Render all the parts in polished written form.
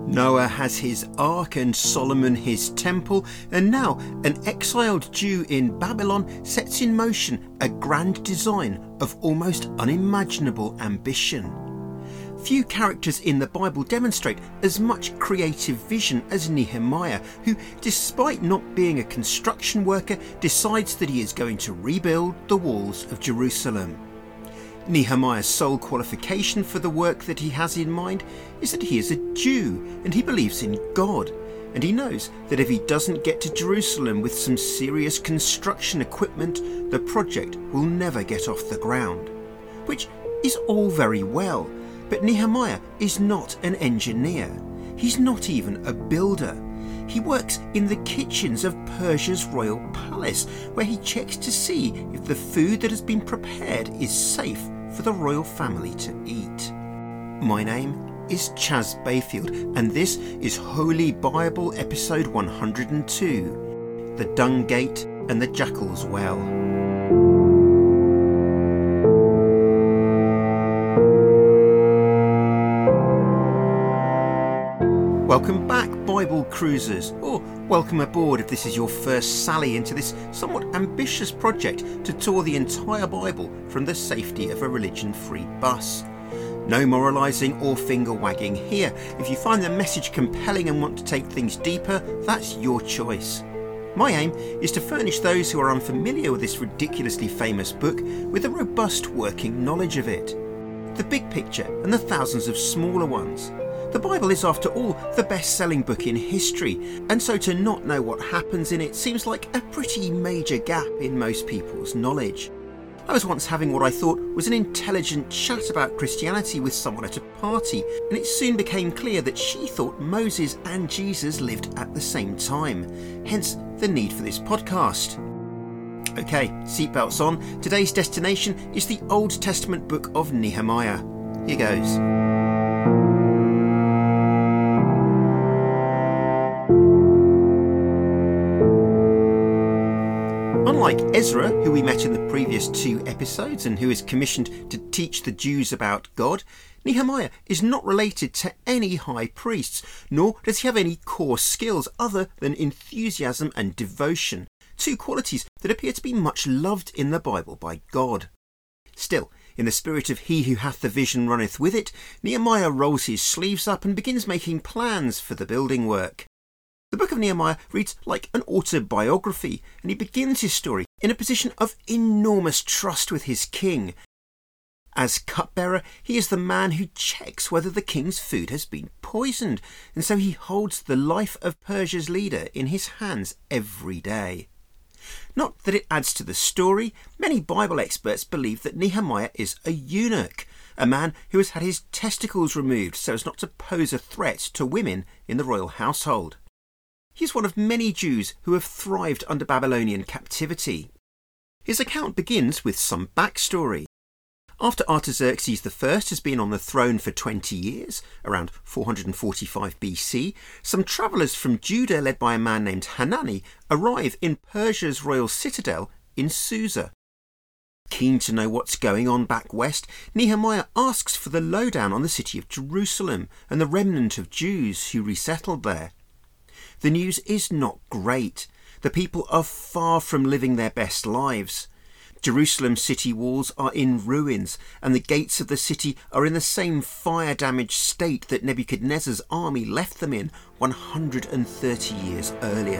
Noah has his ark and Solomon his temple, and now an exiled Jew in Babylon sets in motion a grand design of almost unimaginable ambition. Few characters in the Bible demonstrate as much creative vision as Nehemiah, who, despite not being a construction worker, decides that he is going to rebuild the walls of Jerusalem. Nehemiah's sole qualification for the work that he has in mind is that he is a Jew and he believes in God, and he knows that if he doesn't get to Jerusalem with some serious construction equipment, the project will never get off the ground. Which is all very well, but Nehemiah is not an engineer. He's not even a builder. He works in the kitchens of Persia's royal palace, where he checks to see if the food that has been prepared is safe for the royal family to eat. My name is Chas Bayfield, and this is Holy Bible episode 102, The Dung Gate and the Jackal's Well. Welcome back, Bible cruisers, or welcome aboard if this is your first sally into this somewhat ambitious project to tour the entire Bible from the safety of a religion-free bus. No moralising or finger-wagging here. If you find the message compelling and want to take things deeper, that's your choice. My aim is to furnish those who are unfamiliar with this ridiculously famous book with a robust working knowledge of it. The big picture and the thousands of smaller ones. The Bible is, after all, the best-selling book in history, and so to not know what happens in it seems like a pretty major gap in most people's knowledge. I was once having what I thought was an intelligent chat about Christianity with someone at a party, and it soon became clear that she thought Moses and Jesus lived at the same time, hence the need for this podcast. Okay, seatbelts on. Today's destination is the Old Testament book of Nehemiah. Here goes. Unlike Ezra, who we met in the previous 2 episodes and who is commissioned to teach the Jews about God, Nehemiah is not related to any high priests, nor does he have any core skills other than enthusiasm and devotion, 2 qualities that appear to be much loved in the Bible by God. Still, in the spirit of he who hath the vision runneth with it, Nehemiah rolls his sleeves up and begins making plans for the building work. The book of Nehemiah reads like an autobiography, and he begins his story in a position of enormous trust with his king. As cupbearer, he is the man who checks whether the king's food has been poisoned, and so he holds the life of Persia's leader in his hands every day. Not that it adds to the story, many Bible experts believe that Nehemiah is a eunuch, a man who has had his testicles removed so as not to pose a threat to women in the royal household. He is one of many Jews who have thrived under Babylonian captivity. His account begins with some backstory. After Artaxerxes I has been on the throne for 20 years, around 445 BC, some travellers from Judah led by a man named Hanani arrive in Persia's royal citadel in Susa. Keen to know what's going on back west, Nehemiah asks for the lowdown on the city of Jerusalem and the remnant of Jews who resettled there. The news is not great. The people are far from living their best lives. Jerusalem's city walls are in ruins, and the gates of the city are in the same fire-damaged state that Nebuchadnezzar's army left them in 130 years earlier.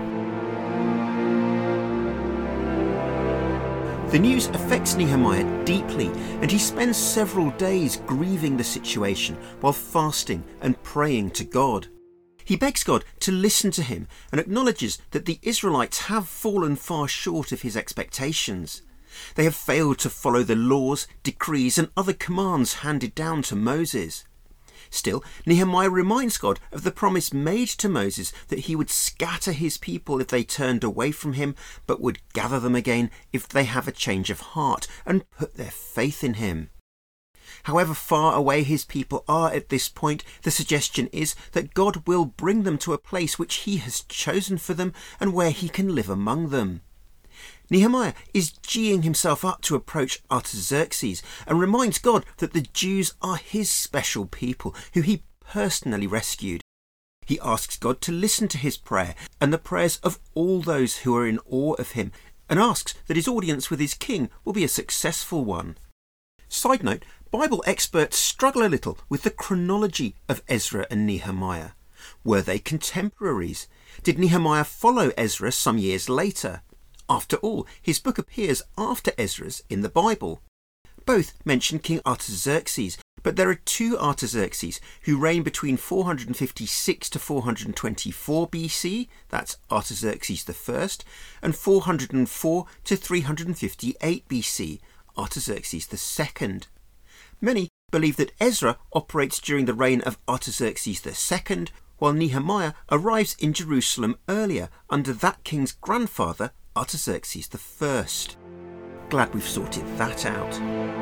The news affects Nehemiah deeply, and he spends several days grieving the situation while fasting and praying to God. He begs God to listen to him and acknowledges that the Israelites have fallen far short of his expectations. They have failed to follow the laws, decrees and other commands handed down to Moses. Still, Nehemiah reminds God of the promise made to Moses that he would scatter his people if they turned away from him, but would gather them again if they have a change of heart and put their faith in him. However far away his people are at this point, the suggestion is that God will bring them to a place which he has chosen for them and where he can live among them. Nehemiah is geeing himself up to approach Artaxerxes and reminds God that the Jews are his special people who he personally rescued He asks God to listen to his prayer and the prayers of all those who are in awe of him, and asks that his audience with his king will be a successful one. Side note, Bible experts struggle a little with the chronology of Ezra and Nehemiah. Were they contemporaries? Did Nehemiah follow Ezra some years later? After all, his book appears after Ezra's in the Bible. Both mention King Artaxerxes, but there are two Artaxerxes who reigned between 456 to 424 BC, that's Artaxerxes I, and 404 to 358 BC, Artaxerxes II. Many believe that Ezra operates during the reign of Artaxerxes II, while Nehemiah arrives in Jerusalem earlier under that king's grandfather, Artaxerxes I. Glad we've sorted that out.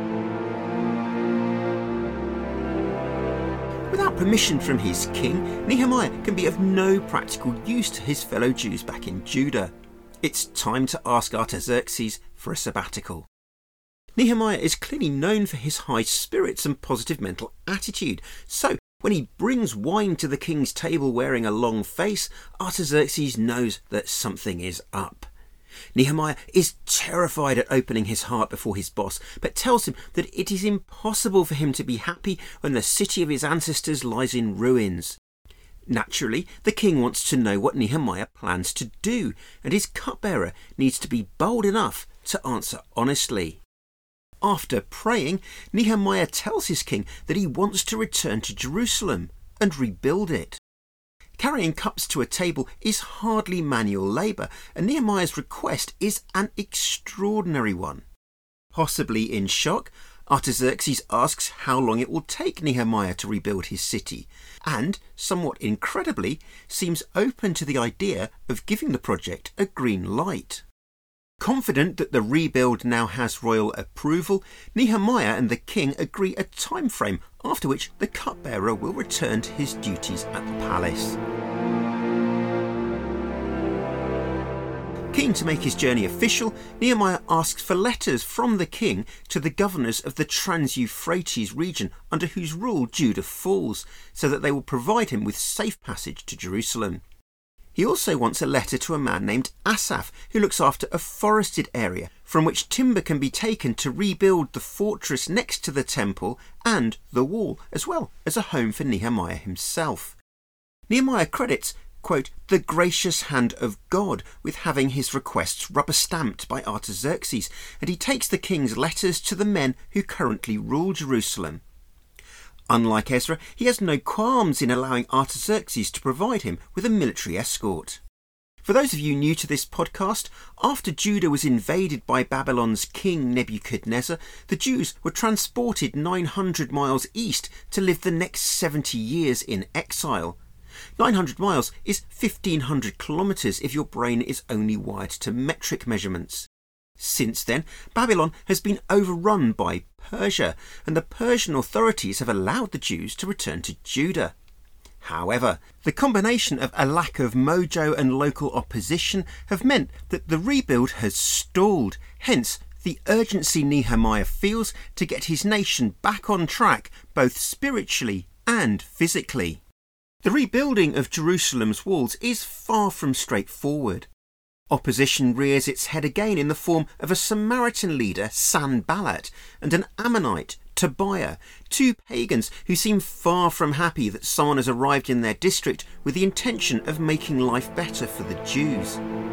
Without permission from his king, Nehemiah can be of no practical use to his fellow Jews back in Judah. It's time to ask Artaxerxes for a sabbatical. Nehemiah is clearly known for his high spirits and positive mental attitude, so when he brings wine to the king's table wearing a long face, Artaxerxes knows that something is up. Nehemiah is terrified at opening his heart before his boss, but tells him that it is impossible for him to be happy when the city of his ancestors lies in ruins. Naturally, the king wants to know what Nehemiah plans to do, and his cupbearer needs to be bold enough to answer honestly. After praying, Nehemiah tells his king that he wants to return to Jerusalem and rebuild it. Carrying cups to a table is hardly manual labour, and Nehemiah's request is an extraordinary one. Possibly in shock, Artaxerxes asks how long it will take Nehemiah to rebuild his city, and, somewhat incredibly, seems open to the idea of giving the project a green light. Confident that the rebuild now has royal approval, Nehemiah and the king agree a time frame after which the cupbearer will return to his duties at the palace. Keen to make his journey official, Nehemiah asks for letters from the king to the governors of the Trans-Euphrates region under whose rule Judah falls, so that they will provide him with safe passage to Jerusalem. He also wants a letter to a man named Asaph, who looks after a forested area from which timber can be taken to rebuild the fortress next to the temple and the wall, as well as a home for Nehemiah himself. Nehemiah credits, quote, the gracious hand of God with having his requests rubber-stamped by Artaxerxes, and he takes the king's letters to the men who currently rule Jerusalem. Unlike Ezra, he has no qualms in allowing Artaxerxes to provide him with a military escort. For those of you new to this podcast, after Judah was invaded by Babylon's king Nebuchadnezzar, the Jews were transported 900 miles east to live the next 70 years in exile. 900 miles is 1,500 kilometres if your brain is only wired to metric measurements. Since then, Babylon has been overrun by Persia, and the Persian authorities have allowed the Jews to return to Judah. However, the combination of a lack of mojo and local opposition have meant that the rebuild has stalled, hence the urgency Nehemiah feels to get his nation back on track, both spiritually and physically. The rebuilding of Jerusalem's walls is far from straightforward. Opposition rears its head again in the form of a Samaritan leader, Sanballat, and an Ammonite, Tobiah, two pagans who seem far from happy that someone has arrived in their district with the intention of making life better for the Jews.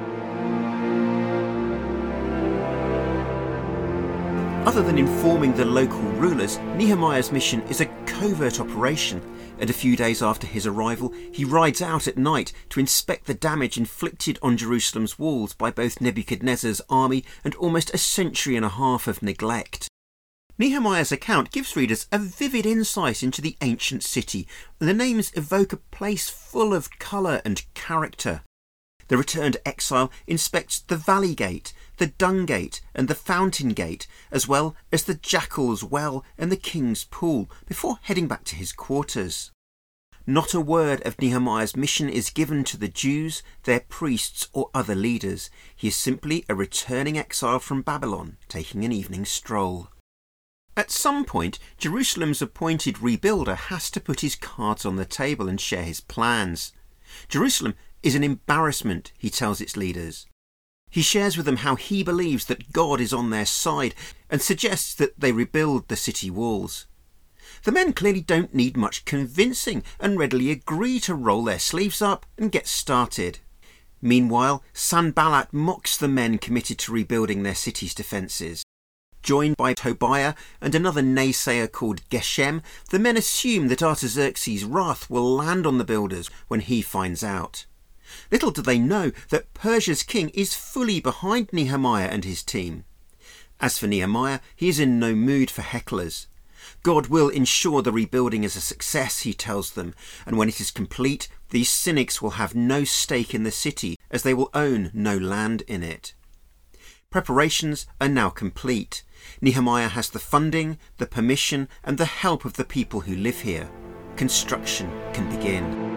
Other than informing the local rulers, Nehemiah's mission is a covert operation, and a few days after his arrival, he rides out at night to inspect the damage inflicted on Jerusalem's walls by both Nebuchadnezzar's army and almost a century and a half of neglect. Nehemiah's account gives readers a vivid insight into the ancient city, and the names evoke a place full of colour and character. The returned exile inspects the Valley Gate, the Dung Gate and the Fountain Gate, as well as the Jackal's Well and the King's Pool, before heading back to his quarters. Not a word of Nehemiah's mission is given to the Jews, their priests or other leaders. He is simply a returning exile from Babylon, taking an evening stroll. At some point, Jerusalem's appointed rebuilder has to put his cards on the table and share his plans. Jerusalem is an embarrassment, he tells its leaders. He shares with them how he believes that God is on their side and suggests that they rebuild the city walls. The men clearly don't need much convincing and readily agree to roll their sleeves up and get started. Meanwhile, Sanballat mocks the men committed to rebuilding their city's defences. Joined by Tobiah and another naysayer called Geshem, the men assume that Artaxerxes' wrath will land on the builders when he finds out. Little do they know that Persia's king is fully behind Nehemiah and his team. As for Nehemiah, he is in no mood for hecklers. God will ensure the rebuilding is a success, he tells them, and when it is complete, these cynics will have no stake in the city, as they will own no land in it. Preparations are now complete. Nehemiah has the funding, the permission, and the help of the people who live here. Construction can begin.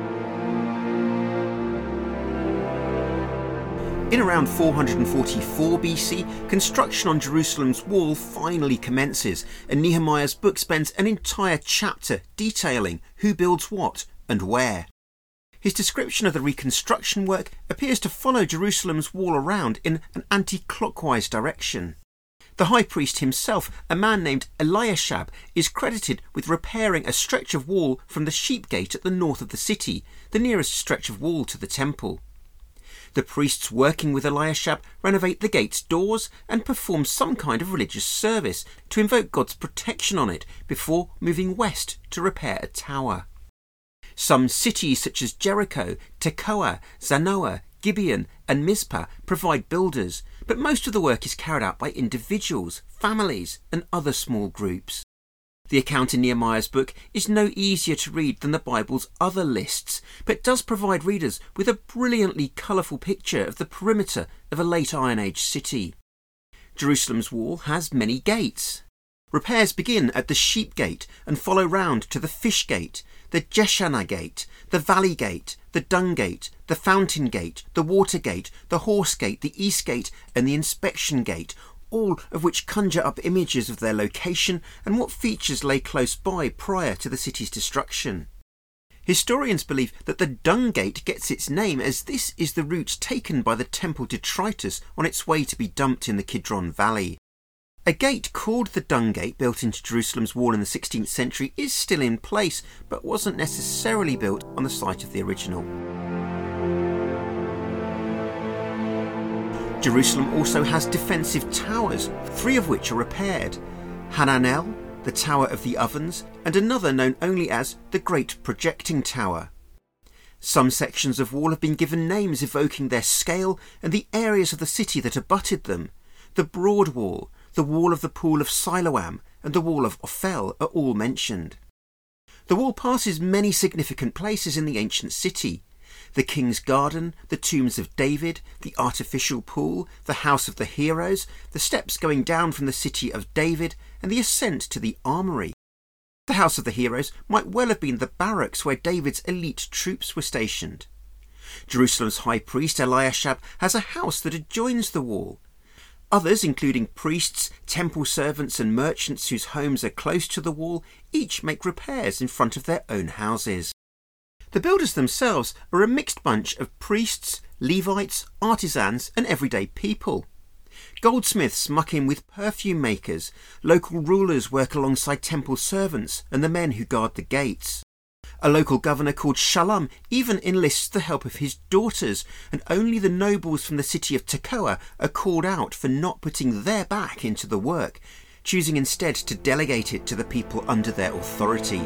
In around 444 BC, construction on Jerusalem's wall finally commences, and Nehemiah's book spends an entire chapter detailing who builds what and where. His description of the reconstruction work appears to follow Jerusalem's wall around in an anti-clockwise direction. The high priest himself, a man named Eliashab, is credited with repairing a stretch of wall from the sheep gate at the north of the city, the nearest stretch of wall to the temple. The priests working with Eliashab renovate the gate's doors and perform some kind of religious service to invoke God's protection on it before moving west to repair a tower. Some cities such as Jericho, Tekoa, Zanoah, Gibeon and Mizpah provide builders, but most of the work is carried out by individuals, families and other small groups. The account in Nehemiah's book is no easier to read than the Bible's other lists, but does provide readers with a brilliantly colourful picture of the perimeter of a late Iron Age city. Jerusalem's wall has many gates. Repairs begin at the Sheep Gate and follow round to the Fish Gate, the Jeshanah Gate, the Valley Gate, the Dung Gate, the Fountain Gate, the Water Gate, the Horse Gate, the East Gate and the Inspection Gate, all of which conjure up images of their location and what features lay close by prior to the city's destruction. Historians believe that the Dung Gate gets its name as this is the route taken by the temple detritus on its way to be dumped in the Kidron Valley. A gate called the Dung Gate, built into Jerusalem's wall in the 16th century, is still in place, but wasn't necessarily built on the site of the original. Jerusalem also has defensive towers, 3 of which are repaired: Hananel, the Tower of the Ovens, and another known only as the Great Projecting Tower. Some sections of wall have been given names evoking their scale and the areas of the city that abutted them. The Broad Wall, the Wall of the Pool of Siloam, and the Wall of Ophel are all mentioned. The wall passes many significant places in the ancient city: the King's Garden, the tombs of David, the artificial pool, the House of the Heroes, the steps going down from the city of David, and the ascent to the armoury. The House of the Heroes might well have been the barracks where David's elite troops were stationed. Jerusalem's high priest Eliashab has a house that adjoins the wall. Others, including priests, temple servants and merchants whose homes are close to the wall, each make repairs in front of their own houses. The builders themselves are a mixed bunch of priests, Levites, artisans and everyday people. Goldsmiths muck in with perfume makers, local rulers work alongside temple servants and the men who guard the gates. A local governor called Shallum even enlists the help of his daughters, and only the nobles from the city of Tekoa are called out for not putting their back into the work, choosing instead to delegate it to the people under their authority.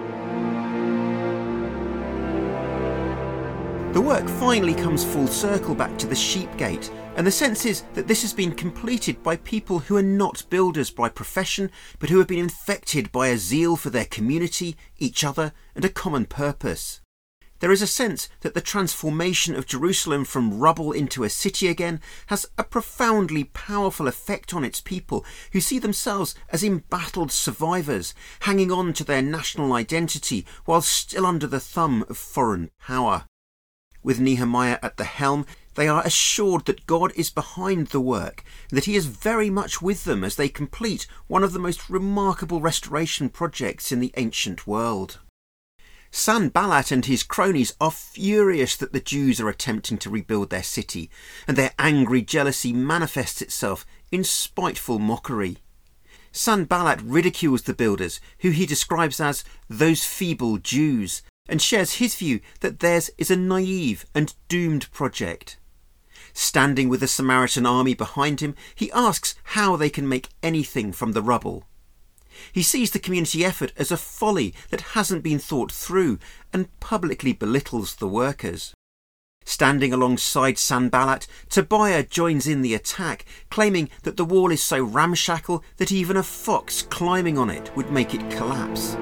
The work finally comes full circle back to the Sheep Gate, and the sense is that this has been completed by people who are not builders by profession, but who have been infected by a zeal for their community, each other, and a common purpose. There is a sense that the transformation of Jerusalem from rubble into a city again has a profoundly powerful effect on its people, who see themselves as embattled survivors, hanging on to their national identity while still under the thumb of foreign power. With Nehemiah at the helm, they are assured that God is behind the work, and that he is very much with them as they complete one of the most remarkable restoration projects in the ancient world. Sanballat and his cronies are furious that the Jews are attempting to rebuild their city, and their angry jealousy manifests itself in spiteful mockery. Sanballat ridicules the builders, who he describes as those feeble Jews, and shares his view that theirs is a naive and doomed project. Standing with the Samaritan army behind him, he asks how they can make anything from the rubble. He sees the community effort as a folly that hasn't been thought through and publicly belittles the workers. Standing alongside Sanballat, Tobiah joins in the attack, claiming that the wall is so ramshackle that even a fox climbing on it would make it collapse.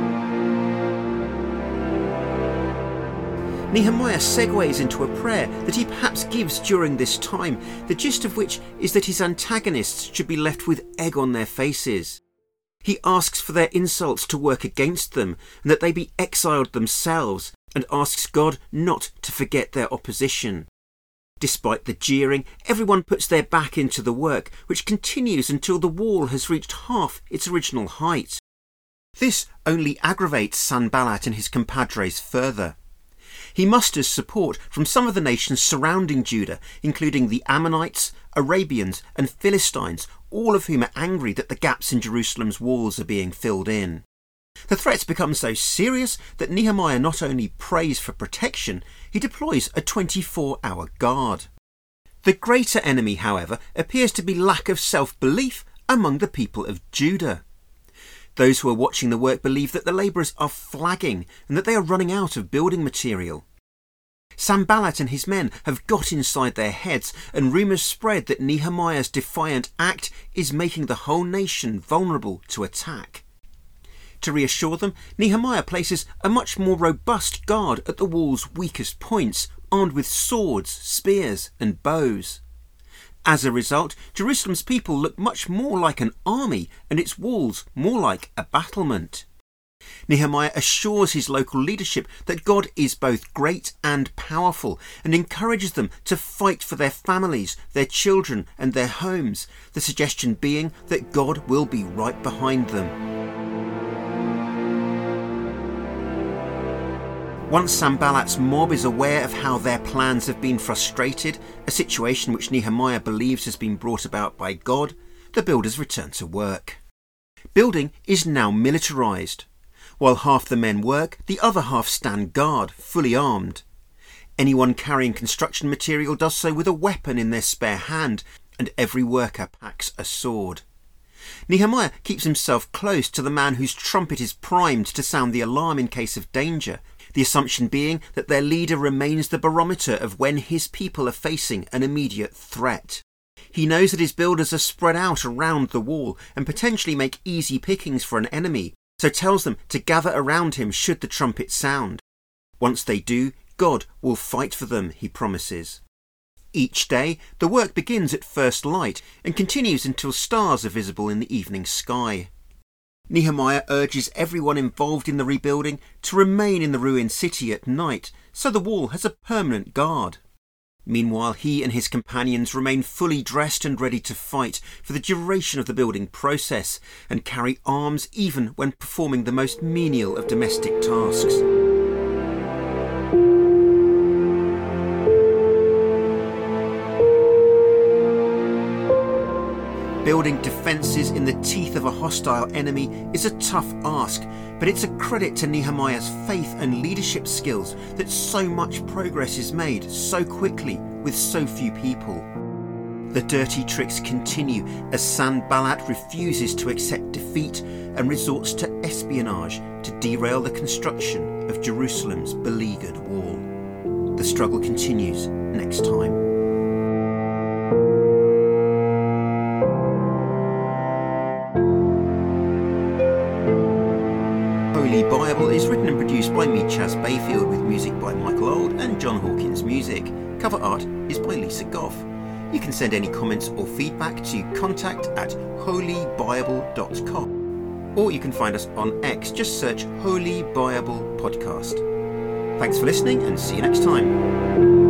Nehemiah segues into a prayer that he perhaps gives during this time, the gist of which is that his antagonists should be left with egg on their faces. He asks for their insults to work against them and that they be exiled themselves, and asks God not to forget their opposition. Despite the jeering, everyone puts their back into the work, which continues until the wall has reached half its original height. This only aggravates Sanballat and his compadres further. He musters support from some of the nations surrounding Judah, including the Ammonites, Arabians and Philistines, all of whom are angry that the gaps in Jerusalem's walls are being filled in. The threats become so serious that Nehemiah not only prays for protection, he deploys a 24-hour guard. The greater enemy, however, appears to be lack of self-belief among the people of Judah. Those who are watching the work believe that the labourers are flagging and that they are running out of building material. Sanballat and his men have got inside their heads, and rumours spread that Nehemiah's defiant act is making the whole nation vulnerable to attack. To reassure them, Nehemiah places a much more robust guard at the wall's weakest points, armed with swords, spears and bows. As a result, Jerusalem's people look much more like an army and its walls more like a battlement. Nehemiah assures his local leadership that God is both great and powerful, and encourages them to fight for their families, their children and their homes, the suggestion being that God will be right behind them. Once Sanballat's mob is aware of how their plans have been frustrated, a situation which Nehemiah believes has been brought about by God, the builders return to work. Building is now militarised. While half the men work, the other half stand guard, fully armed. Anyone carrying construction material does so with a weapon in their spare hand, and every worker packs a sword. Nehemiah keeps himself close to the man whose trumpet is primed to sound the alarm in case of danger, the assumption being that their leader remains the barometer of when his people are facing an immediate threat. He knows that his builders are spread out around the wall and potentially make easy pickings for an enemy, so tells them to gather around him should the trumpet sound. Once they do, God will fight for them, he promises. Each day, the work begins at first light and continues until stars are visible in the evening sky. Nehemiah urges everyone involved in the rebuilding to remain in the ruined city at night, so the wall has a permanent guard. Meanwhile, he and his companions remain fully dressed and ready to fight for the duration of the building process, and carry arms even when performing the most menial of domestic tasks. Building defences in the teeth of a hostile enemy is a tough ask, but it's a credit to Nehemiah's faith and leadership skills that so much progress is made so quickly with so few people. The dirty tricks continue as Sanballat refuses to accept defeat and resorts to espionage to derail the construction of Jerusalem's beleaguered wall. The struggle continues next time. Holy Bible is written and produced by me, Chas Bayfield, with music by Michael Old and John Hawkins Music. Cover art is by Lisa Goff. You can send any comments or feedback to contact@holybible.com, or you can find us on X. Just search Holy Bible Podcast. Thanks for listening and see you next time.